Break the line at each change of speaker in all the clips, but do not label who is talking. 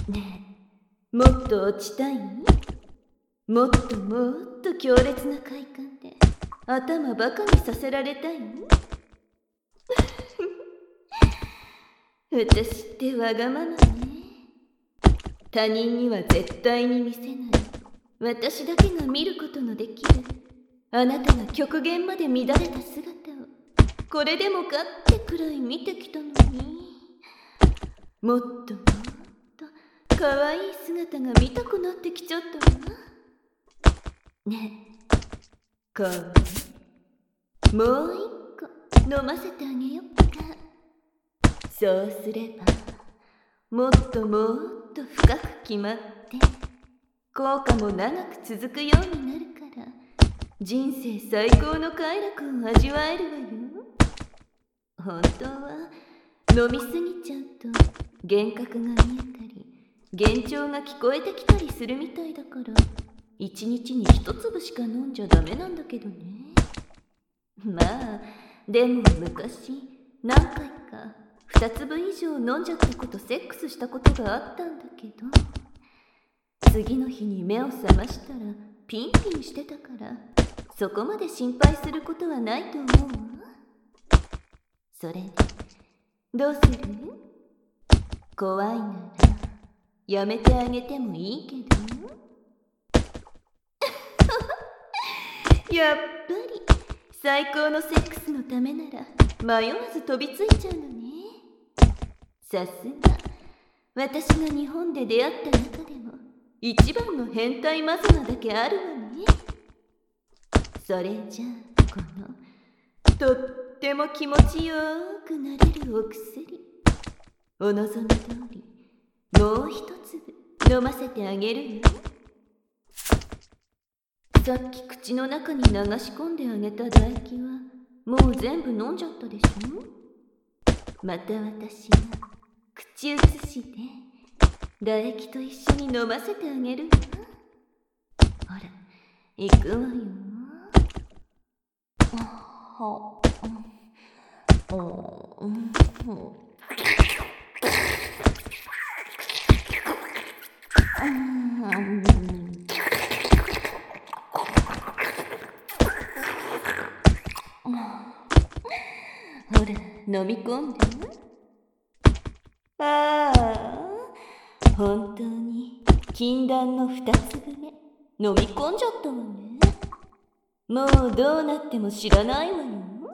ねえ、もっと落ちたい？もっともっと強烈な快感で頭バカにさせられたい？私ってわがままね。他人には絶対に見せない、私だけが見ることのできるあなたが極限まで乱れた姿をこれでもかってくらい見てきたのに、もっともっと可愛い姿が見たくなってきちゃったわ。ねえ、これもう一個飲ませてあげよっか。そうすればもっともっと深く決まって効果も長く続くようになるから人生最高の快楽を味わえるわよ。本当は飲みすぎちゃうと幻覚が見えたり幻聴が聞こえてきたりするみたいだから一日に一粒しか飲んじゃダメなんだけどね。まあでも昔何回か2粒以上飲んじゃったことセックスしたことがあったんだけど次の日に目を覚ましたらピンピンしてたからそこまで心配することはないと思うわ。それでどうする？怖いならやめてあげてもいいけどやっぱり最高のセックスのためなら迷わず飛びついちゃうのね。さすが私が日本で出会った中でも一番の変態マゾナだけあるわね。それじゃあこのとっても気持ちよくなれるお薬お望み通りもう一粒飲ませてあげるよ。さっき口の中に流し込んであげた唾液はもう全部飲んじゃったでしょ。また私が口移しで唾液と一緒に飲ませてあげるわ。ほら行くわよ。ほら飲み込んで。ああ本当に禁断の2粒目飲み込んじゃったわね。もうどうなっても知らないわよ。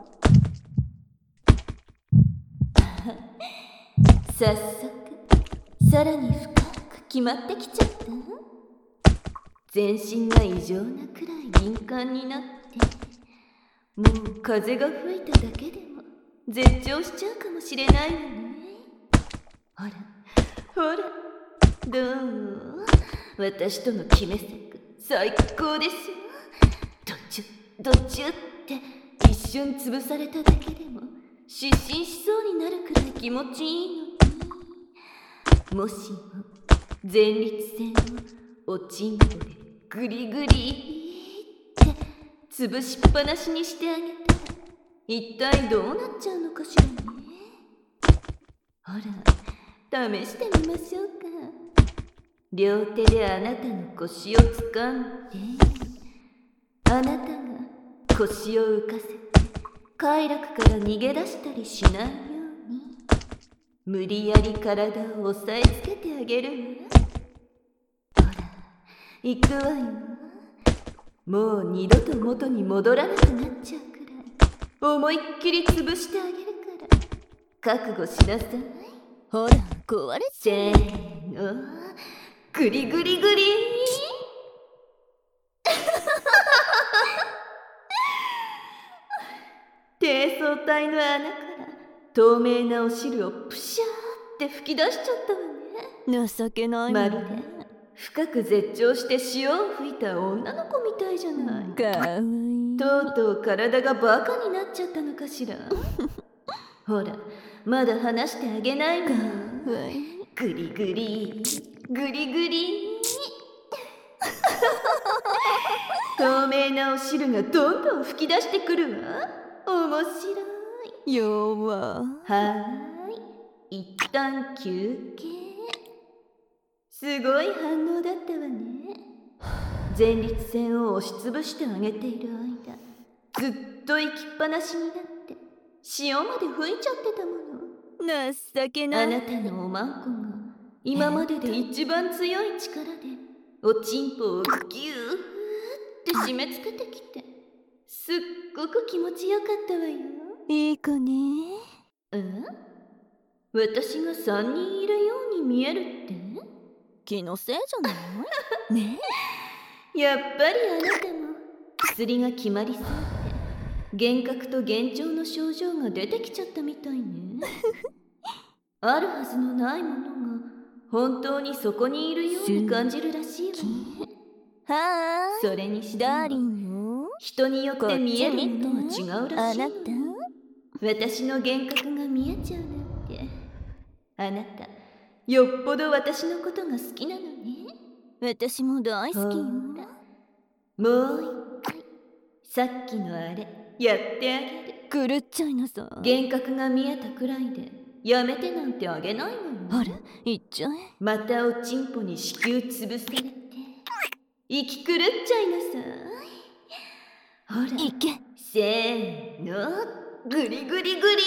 早速さらに深く決まってきちゃった。全身が異常なくらい敏感になってもう風が吹いただけでも絶頂しちゃうかもしれないわね。ほらほらどう？私との決め作最高でしょ。ドチュって一瞬潰されただけでも失神しそうになるくらい気持ちいいのに、もしも前立腺をおちんこでグリグリって潰しっぱなしにしてあげたら一体どうなっちゃうのかしらね。ほら試してみましょうか。両手であなたの腰をつかんであなたが腰を浮かせて快楽から逃げ出したりしないように無理やり体を押さえつけてあげるわ。ほら行くわよ。もう二度と元に戻らなくなっちゃうくらい思いっきり潰してあげるから覚悟しなさい。
ほら壊れちゃう。
せーのグリグリグリ低層体の穴から透明なお汁をプシャーって吹き出しちゃったわね。
情けない
まるで深く絶頂して潮を吹いた女の子みたいじゃない。
かわいい。
とうとう体がバカになっちゃったのかしら。ほらまだ話してあげないわよ。グリグリグリグリ透明なお汁がどんどん吹き出してくるわ。面白い。
弱。
はーい一旦休憩。 すごい反応だったわね。前立腺を押しつぶしてあげている間、ずっと行きっぱなしになって潮まで吹いちゃってたもの。
情けない。
あなたのおまんこが今までで一番強い力でおちんぽをギューって締め付けてきて、すっごく気持ちよかったわよ。
いい子ね。
私が3人いるように見えるって？
気のせいじゃないね
やっぱりあなたも薬が決まりそうで幻覚と幻聴の症状が出てきちゃったみたいね。あるはずのないものが本当にそこにいるように感じるらしいわね。
は
それにして
ダーリ
も
ンよ。
人によって見えるものは違うらしいの。
あなた
私の幻覚が見えちゃうなんて。あなたよっぽど私のことが好きなのね。
私も大好きよ。
ほらもう一回さっきのあれやってあげる。
狂っちゃいなさ。
幻覚が見えたくらいでやめてなんてあげないわよ。
あれ行っちゃえ。
またおちんぽに子宮潰されて息狂っちゃいなさい。ほら
行け。
せーの、グリグリグリ。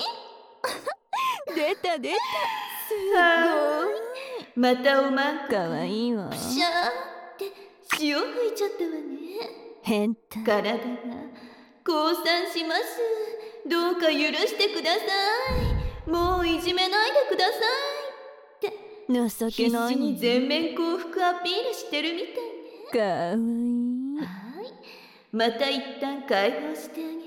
出た出た。す
ごい。またおまんこ
かわいいわ。
プシャーって潮吹いちゃったわね。
変態。
体が降参します。どうか許してください。もういじめないでくださいって
情けない。
必死に全面幸福アピールしてるみたいね。
かわいい。
はい、また一旦解放してあげる。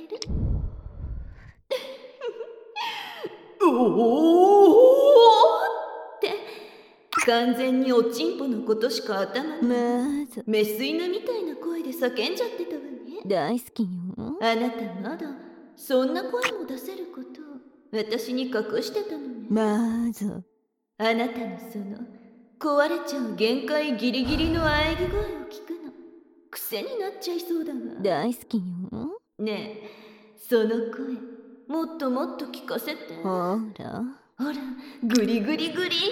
おおって完全におちんぽのことしか頭に、
まず
メス犬みたいな声で叫んじゃってたわね。
大好きよ。
あなたまだそんな声も出せることを私に隠してたのね。
まず
あなたのその壊れちゃう限界ギリギリの喘ぎ声を聞くの癖になっちゃいそうだわ。
大好きよ。
ねえ、その声もっともっと聞かせて。
ほら
ほら、グリグリグリ。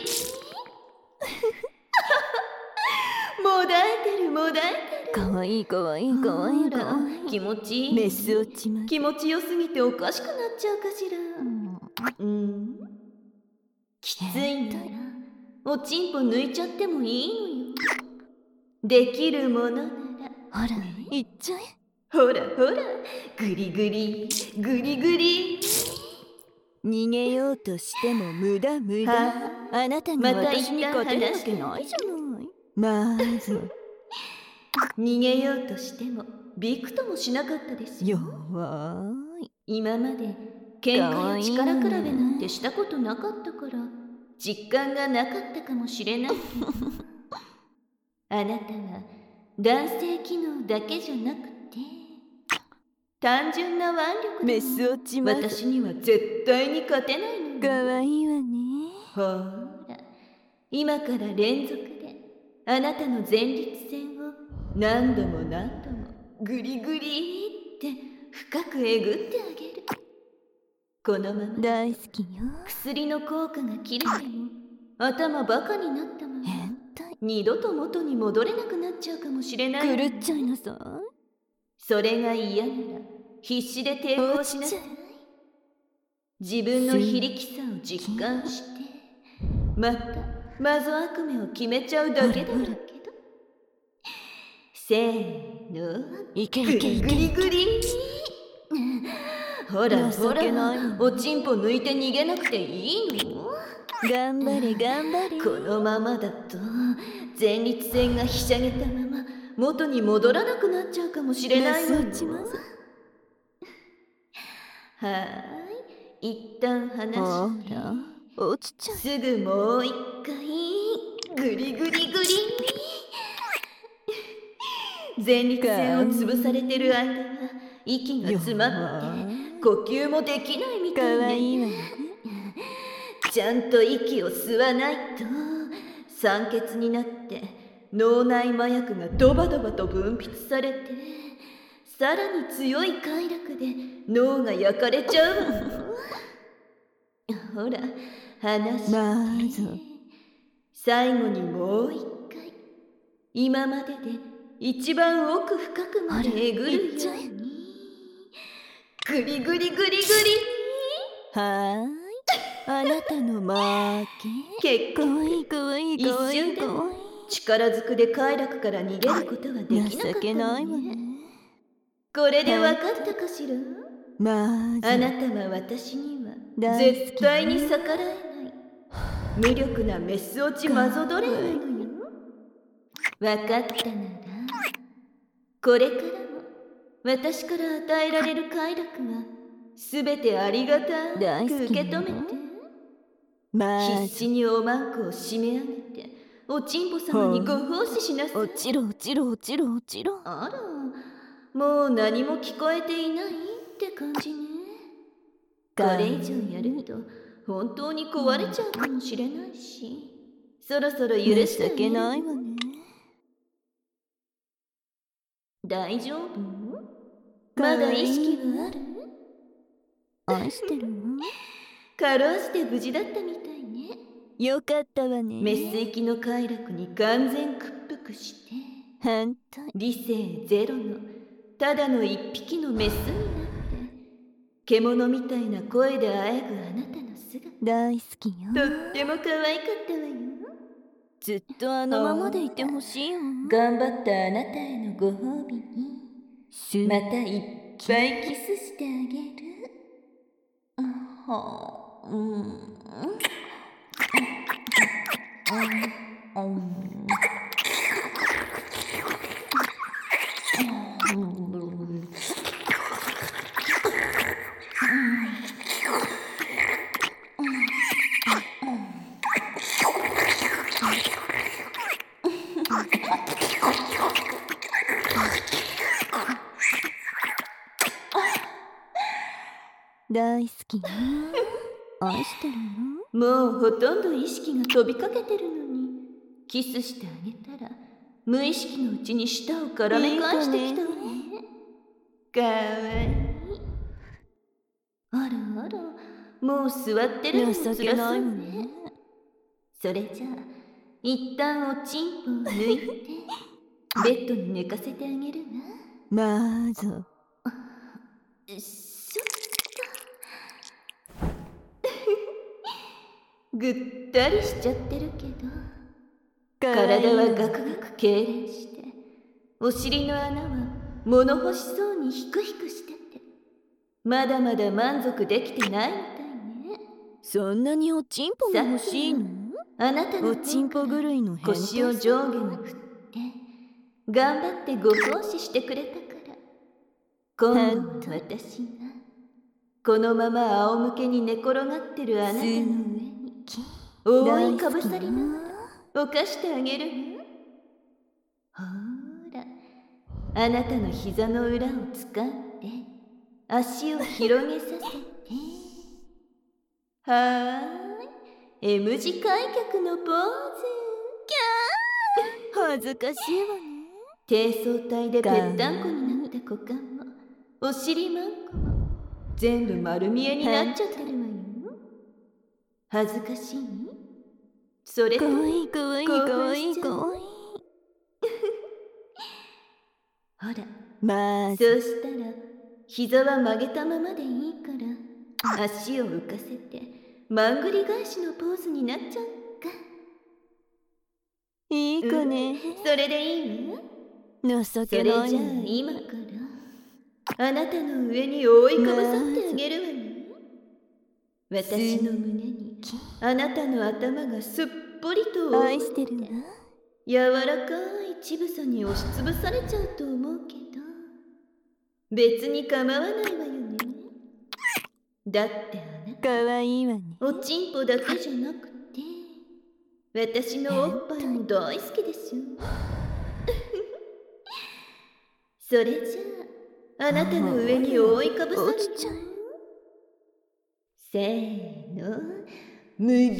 もだえてるもだえてる。
かわいいかわいいかわいいかわいい。
気持ちいい。
メス落ちます。
気持ちよすぎておかしくなっちゃうかしら。きついならおちんぽ抜いちゃってもいいのよ。できるものなら。
ほら行っちゃえ。
ほらほら、グリグリグリグリ。
逃げようとしても無駄無駄。あなたが私に勝てるわけないじゃない。まず
逃げようとしてもびくともしなかったですよ。
弱い。
今まで喧嘩や力比べなんてしたことなかったから実感がなかったかもしれないけどあなたは男性機能だけじゃなくて単純な腕力
メ
でも
ス落ちます。
私には絶対に勝てないのよ。
かわいいわね。
ほら今から連続であなたの前立腺を何度も何度もグリグリって深くえぐってあげる。このまま
大好きよ。
薬の効果が切れても頭バカになったまま
変態。
二度と元に戻れなくなっちゃうかもしれないの。
狂っちゃいなさい。
それが嫌なら必死で抵抗しなさい。自分の非力さを実感してまたマゾ悪夢を決めちゃうだけだろうけど。せーの、
いけ
グリグ
いけいけ。
リグリ。ほらほ
情けない
ら、おちんぽ抜いて逃げなくていいの？
頑張れ頑張れ。
このままだと前立腺がひしゃげたまま元に戻らなくなっちゃうかもしれないのよ。
メス落ちます。
はーい、一旦離
ほ
して
ら落ちちゃう。
すぐもう一回グリグリグリ。前立腺を潰されてる間は息が詰まって呼吸もできないみ
か
たいね。
わいいわね。
ちゃんと息を吸わないと酸欠になって脳内麻薬がドバドバと分泌されてさらに強い快楽で脳が焼かれちゃうの。ほら話して、
まず
最後にもう一回、今までで一番奥深くまでえぐるように、グリグリグリグリ。
はーい、あなたの負け。かわいいかわいいかわいいかわいい。
力ずくで快楽から逃げることはできなかった
情けないわ
ね。
ね。
これで分かったかしら。
まず
あなたは私には
大好き
絶対に逆らえない無力なメス落ちマゾドレーなのよ。分かったなら、これからも私から与えられる快楽はすべてありがたく受け止めて。必死におまんこを締め上げておちんぽ様にご奉仕しなさい。
落ちろ落ちろ落ちろ落ちろ。
あら、もう何も聞こえていないって感じね。これ以上やると本当に壊れちゃうかもしれないし、そろそろ許してあげる。
情けないわね。
大丈夫？まだ意識はある？
愛してるわ。
かろうじて無事だったみたいね。
よかったわね。
メス行きの快楽に完全屈服して
反対。
理性ゼロのただの一匹のメスになって、獣みたいな声であえぐあなたの姿、
大好きよ。
とっても可愛かったわよ。
ずっとあのままでいてほしいわ。
頑張ったあなたへのご褒美にまたいっぱいキスしてあげる。
大好きよ。愛してるよ。
もうほとんど意識が飛びかけてるのに、キスしてあげたら無意識のうちに舌を絡め返してきたわね。かわいい。あらあら、もう座ってるのもつらそうね。それじゃあ一旦おちんぽを抜いてベッドに寝かせてあげるわ。
まず
ぐったりしちゃってるけど、体はガクガク痙攣して、お尻の穴は物欲しそうにヒクヒクしてて、まだまだ満足できてないみたいね。
そんなにおちんぽが欲しいの？
あなたの
おちんぽ狂いの変態
腰を上下に振って頑張ってご奉仕してくれたから、今度は私がこのまま仰向けに寝転がってるあなたの上に覆いかぶさりながら犯してあげるわ。ほら、あなたの膝の裏を掴んで足を広げさせて、はーい、M 字開脚のポーズ。
恥ずかしいわね。
低層体でぺったんこになった股間もお尻まんこも全部丸見えになっちゃってるわよ。恥ずかしい？それと
かわいいかわいいかわいいかわいい。
ほら、
ま
そうしたら膝は曲げたままでいいから足を浮かせてまんぐり返しのポーズになっちゃうか。
いいかね。
それでいいわ。
情
そ
けない
れじゃあ今からあなたの上に覆いかぶさってあげるわね。私の胸にあなたの頭がすっぽりと覆
愛してるわ。
柔らかい乳房に押しつぶされちゃうと思うけど、別に構わないわよね。だってあなた
かわいいわね。
おちんぽだけじゃなくて私のおっぱいも大好きですよ。それじゃああなたの上に覆いかぶさる
落ちちゃう。
せーの、むぎゅ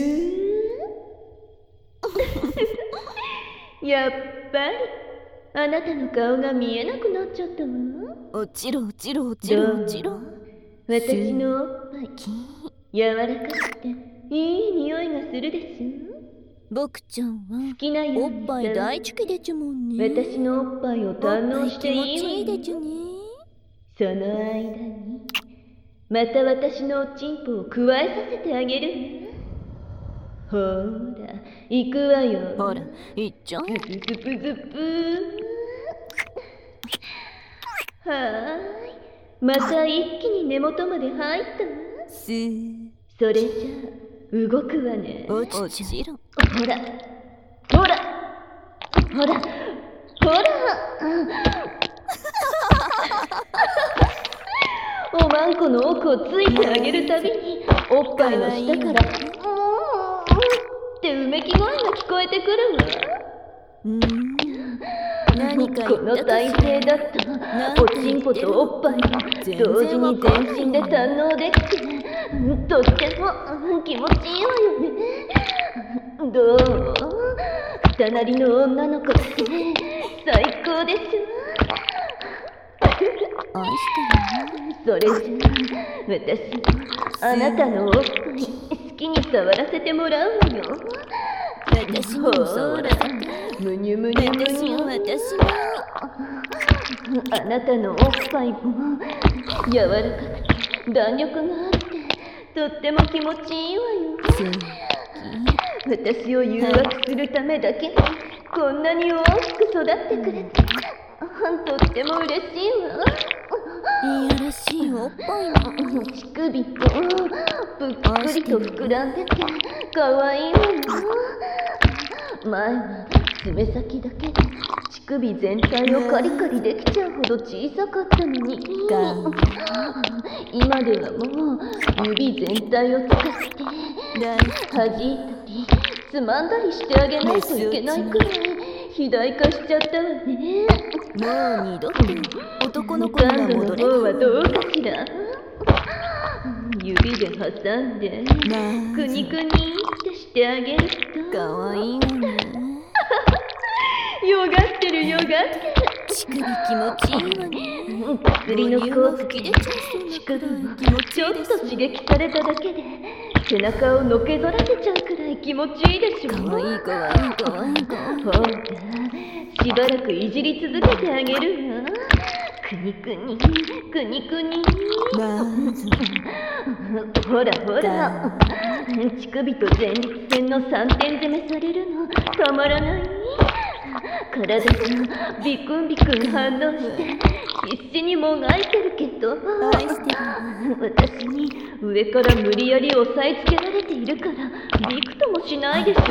ー。やっぱりあなたの顔が見えなくなっちゃったわ。
落ちろ落ちろ落ちろ落ちろ。
私のおっぱい柔らかくていい匂いがするでしょ。
僕ちゃんは
好きなよ
おっ
うに
ぱい大好きでちゅもんね。
私のおっぱいを堪能していいわ
おっぱい気持ちいいで
よ。
ちゅね。
その間にまた私のおちんぽをくわえさせてあげるわ。ほら行くわよ。
ほら行っちゃう。
ズプズプズプ。はーい、また一気に根元まで入ったわ。
スー
それじゃあ動くわね。
落ちろ。
ほらほらほらほらおまんこの奥をついてあげるたびにおっぱいの下からってうめき声が聞こえてくるわ。
何か
この
言ったかし
体勢だ
ら。
ったおちんぽとおっぱいが同時に全身で堪能できてとっても気持ちいいわよね。どう？隣の女の子って最高でし
愛して
ょ。それじゃあ私もあなたのおっぱい好きに触らせてもらうわよ。
る。私も触らせて。
むにゅむにゅむにゅ。
私も。
あなたのおっぱいも柔らかくて弾力があってとっても気持ちいいわよ。私を誘惑するためだけにこんなに大きく育ってくれてとっても嬉しいわ。
いやらしいおっぱいも。
乳首とぷっくりと膨らんでてかわいいわよ。前は爪先だけで乳首全体をカリカリできちゃうほど小さかったのに今ではもう指全体を使って弾いたりつまんだりしてあげないといけないくらい肥大化しちゃったわね。
もう二度と男の子には
感度の
戻れ
方は
ない。
どうかしら。指で挟んでくにくにってしてあげると
かわいいわね。
よがってるよがって
乳首気持ちいいわね。
る。薬の効果で
吹き出ちゃいそうな
乳
くら
首
い気持ち
ちょっ
いいです。
と刺激されただけで背中をのけぞらせちゃうくらい気持ちいいでしょ。
かわいいかわいいかわいいかわいい。
ほらしばらくいじり続けてあげるわ。くにくにくにくに
まず
ほらほら乳首と前立腺の3点攻めされるのたまらない。体がビクンビクン反応して必死にもがいてるけど
愛してる。
私に上から無理やり押さえつけられているからびくともしないでしょ。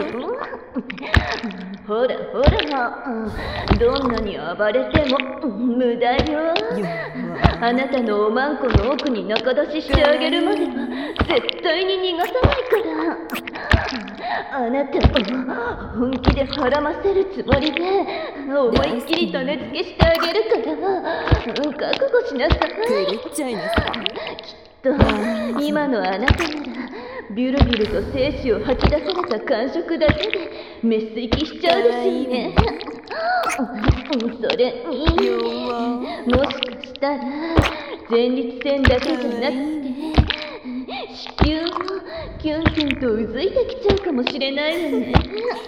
ほらほらどんなに暴れても無駄よ。あなたのおまんこの奥に中出ししてあげるまでは絶対に逃がさないから。あなたを本気で絡ませるつもりで思いっきり種付けしてあげるから覚悟しなさい。
狂っちゃいなさい。
今のあなたならビュルビュルと精子を吐き出された感触だけで滅水しちゃうですよね。それにもしかしたら前立腺だけじゃなくて子宮もキュンキュンとうずいてきちゃうかもしれないわね。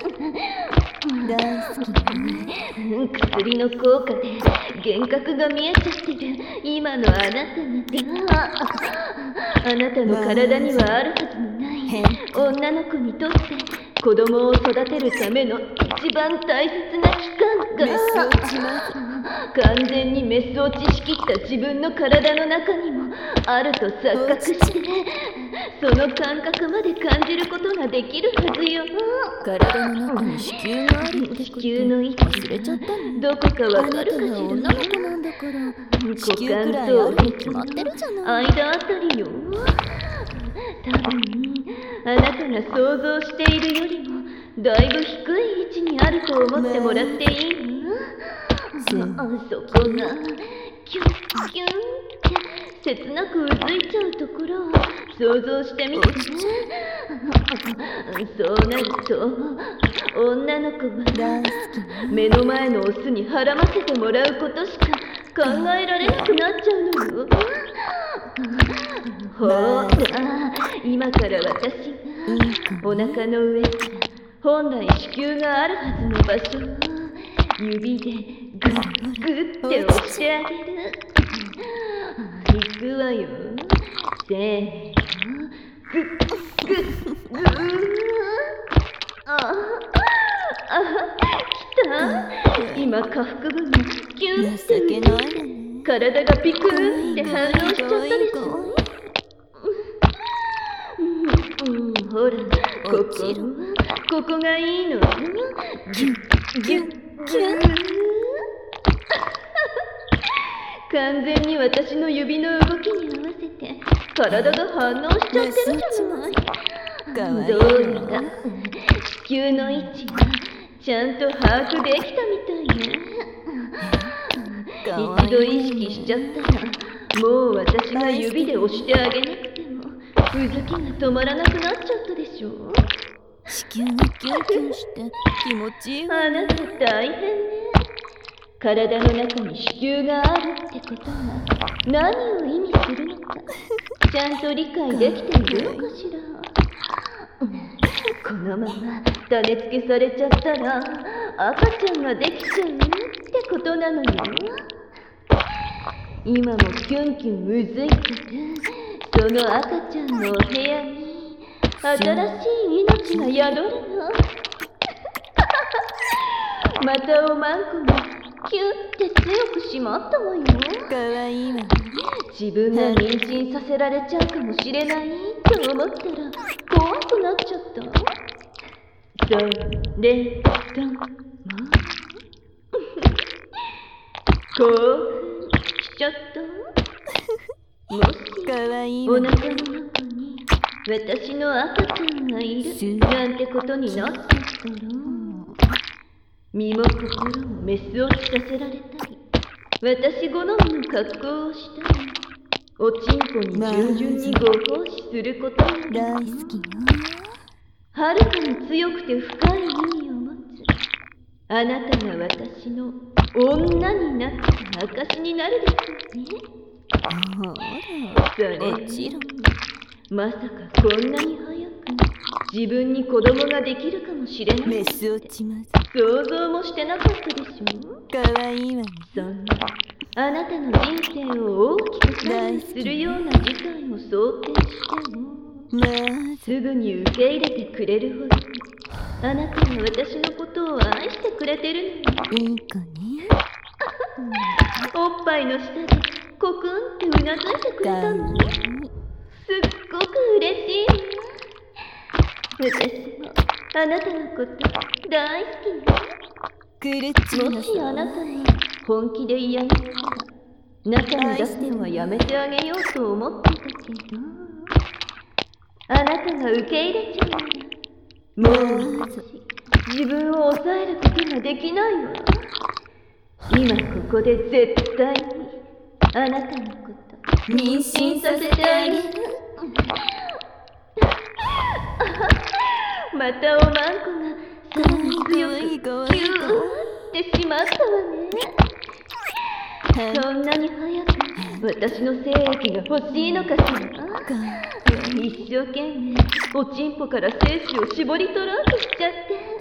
大好き
薬の効果で幻覚が見えちゃってる今のあなたがあなたの体にはあるはずのない女の子にとって子供を育てるための一番大切な期間が完全にメス落ちしきった自分の体の中にもあると錯覚してその感覚まで感じることができるはずよ。
体の中に子宮があるってこと
子宮の位置
忘れちゃったの。
どこかわかるかしら。
女の子なんだから
股
子宮くらいあるに決まってるじゃない。
間あたりよ。多分あなたが想像しているよりもだいぶ低い位置にあると思ってもらっていいわ。そこがキュンキュンって切なくうずいちゃうところを想像してみて。そうなると女の子は目の前のオスに絡ませてもらうことしか考えられなくなっちゃうのよ。ほら今から私がお腹の上から本来子宮があるはずの場所を指でグッグッって押してあげる。いくわよ。せーの。グッグッグー。来た。今下腹部がキュンって
情けないわね。
体がピクンって反応しちゃったでしょ。ほら、ここがいいの。ギュッギュッギュッ。完全に私の指の動きに合わせて体が反応しちゃってるじゃない。どうやら子宮の位置がちゃんと把握できたみたいね。一度意識しちゃったらもう私が指で押してあげなくてもうずきが止まらなくなっちゃったでしょ。
子宮がキュンキュンして気持ちいいわ。
あなた大変ね。体の中に子宮があるってことが何を意味するのかちゃんと理解できているのかしら。このまま種付けされちゃったら赤ちゃんができちゃうってことなのよ。今もキュンキュンうずいてるその赤ちゃんのお部屋に新しい命が宿るの。またおまんこがキュンって強くしまったわよ。
かわいいわね。
自分が妊娠させられちゃうかもしれないって思ったら怖くなっちゃった。それとも興奮しちゃった。もし
かわいいわね。
お腹の中に私の赤ちゃんがいるなんてことになっちゃったら身も心もメス落ちさせられたり私好みの格好をしたりおちんぽに従順にご奉仕することが
大好きよ。
はるかに強くて深い意味を持つあなたが私の女になった証になるでしょうね。
ほら、
それ
もちろん。
まさかこんなに早く自分に子供ができるかもしれない
メス落ちます。
想像もしてなかったでしょ。
かわいいわね。
そんなあなたの人生を大きく左右するような事態を想定してもすぐに受け入れてくれるほどあなたが私のことを愛してくれてるのに。
いい子ね。
おっぱいの下でコクンってうなずいてくれたの。すっごく嬉しい。私もあなたのこと大好きね。
狂っちゃい
も
ます
しあなたが本気で嫌がったら中に出すのはやめてあげようと思ってたけどあなたが受け入れちゃうならもう自分を抑えることができないわ。今ここで絶対にあなたのこと妊娠させてあげる。またおまんこがさらに強くギューってしまったわね。そんなに早く私の精液が欲しいのかしら。一生懸命おちんぽから精子を絞り取ろうとしちゃ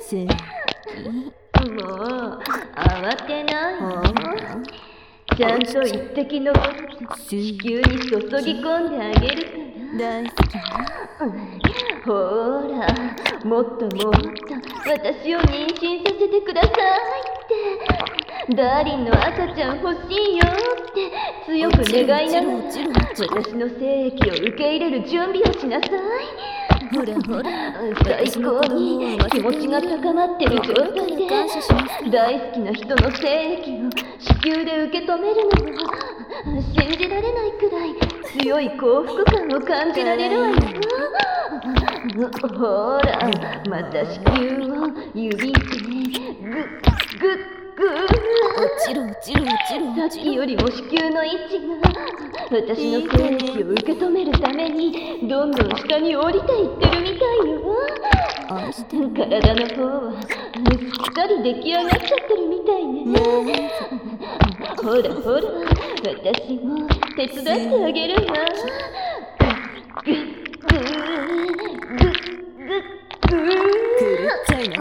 ってもう慌てないの。ちゃんと一滴残らず子宮に注ぎ込んであげるから。
大好き。
ほらもっともっと私を妊娠させてくださいってダーリンの赤ちゃん欲しいよって強く願いながら私の精液を受け入れる準備をしなさい。
ほらほら、
最高に気持ちが高まってる状態で大好きな人の精液を子宮で受け止めるのは信じられないくらい強い幸福感を感じられるわよ。ほらまた子宮を指でグッグッグッ
落ちろ落ちろ落ちろ
さっきよりも子宮の位置が私の精液を受け止めるためにどんどん下に降りていってるみたいよ。体の方はすっかり出来上がっちゃってるみたいね。ほらほら私も手伝ってあげるわ。グッグッグッグッグッ
狂っちゃいな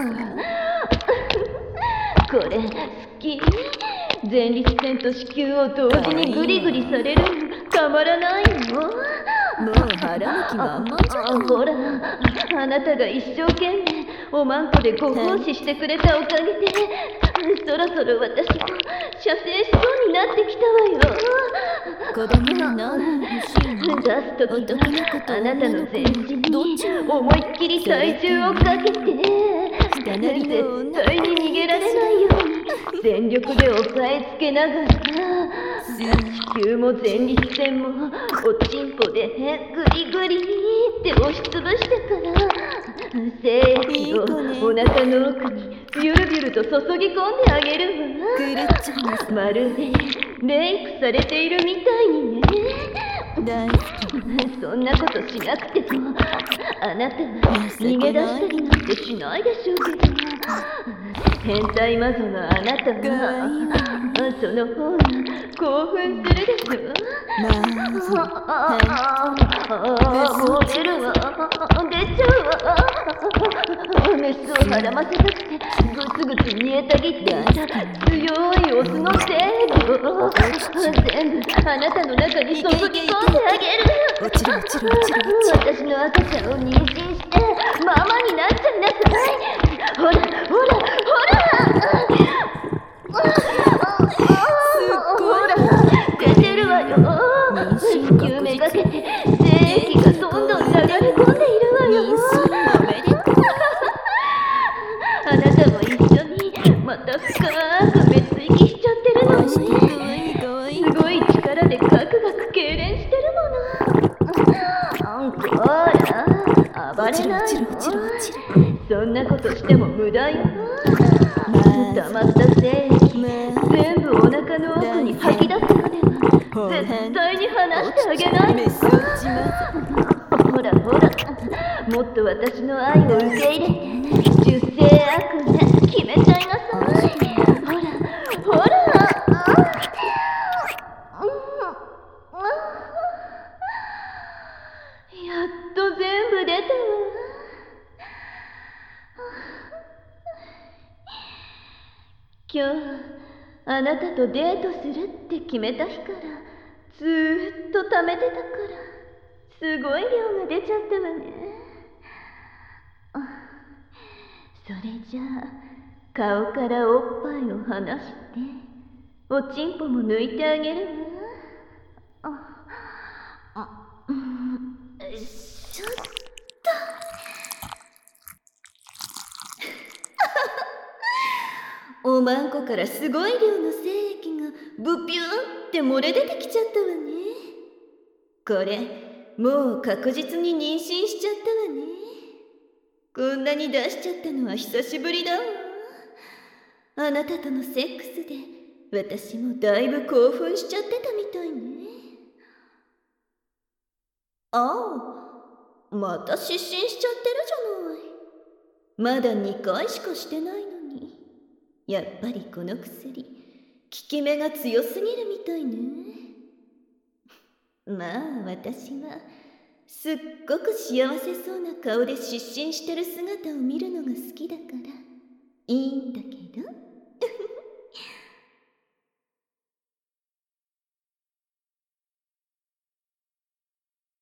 これ好き。前立腺と子宮を同時にグリグリされるのたまらないの。
もう腹抜き満々じゃん。
ほら、あなたが一生懸命おまんこでご奉仕してくれたおかげで、そろそろ私も射精しそうになってきたわよ。
子供は何欲しいの？
出すときはあなたの全身に思いっきり体重をかけて、絶対に逃げられないように全力で押さえつけながら、子宮も前立腺もおちんぽでグリグリって押しつぶしてから精液をお腹の奥にビュルビュルと注ぎ込んであげるわ。
狂っちゃいます。
まるでメイクされているみたいにね。
大好き。
そんなことしなくてもあなたは逃げ出したりなんてしないでしょうけど、変態魔女のあなたはその方が興奮するでしょ。もう出るわ、出ちゃうわ。メスをはらませたくてぐつぐつ煮えたぎっていた強いオスの精液を全部あなたの中に注ぎ込んであげる。私の赤ちゃんを妊娠してママになっちゃいなさい。ほらほらほら出てるわよ。子宮めがけて精液がどんどん流れ込んでいるわよ。あなたも一緒にまた深く別息しちゃってるのね。すごい力でガクガク痙攣してるもの。ほら暴れないの。そんなことしても無駄よ。溜まった精液全部お腹の奥に吐き出すまでは絶対に離してあげない。ほらほら、もっと私の愛を受け入れて受精悪ね決めちゃいなさい。ほらほらやっと全部出たわ。今日あなたとデートするって決めた日からずーっと貯めてたからすごい量が出ちゃったわね。それじゃあ顔からおっぱいを離しておちんぽも抜いてあげるわ。ちょっとおまんこからすごい量の精液がブピューって漏れ出てきちゃったわね。これもう確実に妊娠しちゃったわね。こんなに出しちゃったのは久しぶりだわ。あなたとのセックスで私もだいぶ興奮しちゃってたみたいね。また失神しちゃってるじゃない。まだ2回しかしてないのに。やっぱりこの薬効き目が強すぎるみたいね。まあ私はすっごく幸せそうな顔で失神してる姿を見るのが好きだからいいんだけど。